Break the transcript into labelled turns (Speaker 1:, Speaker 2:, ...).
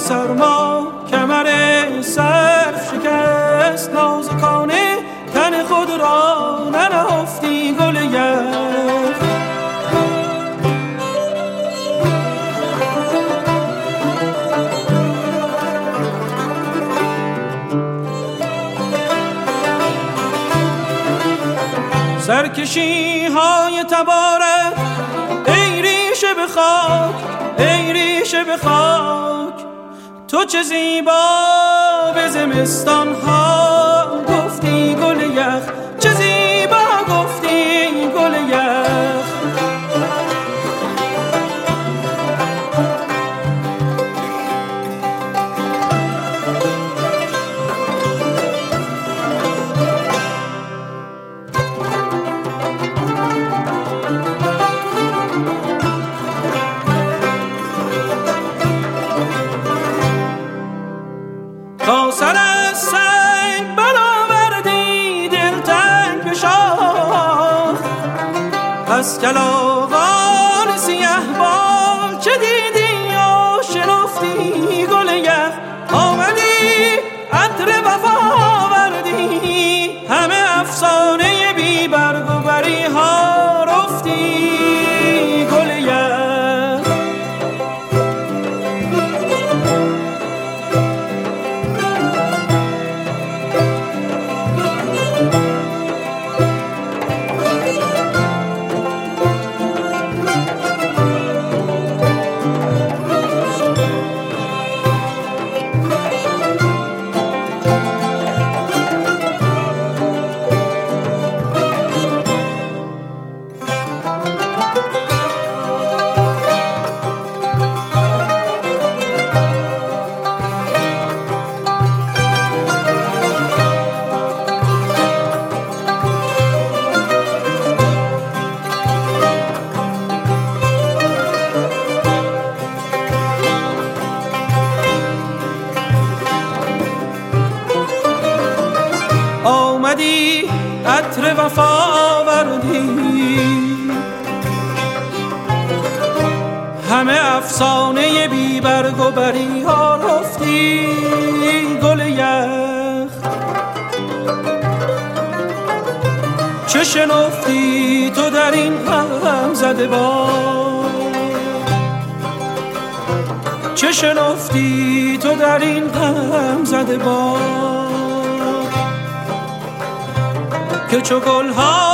Speaker 1: سرما کمر صرف شکست، نازکانه تن خود را ننهفتی گل یخ. سرکشی های تبارت ای ریشه به خاک، ای ریشه به خاک. تو چه زیبا به زمستان ها گفتی گل یخ، چه زیبا گفتی گل یخ. تا سر از سنگ برآوردی دلتنگ به شاخ، از کلاغان سیه بال چه دیدی و شنفتی گل یخ. آمدی عطر وفا آوردی، همه افسانه بی برگ و بری ها رفتی گل یخ. آمدی عطر وفا آوردی، همه افسانه بی برگ و بری ها رفتی گل یخ. چه شنفتی تو در این غم زده باد، چه شنفتی تو در این غم زده باد، که چو گل ها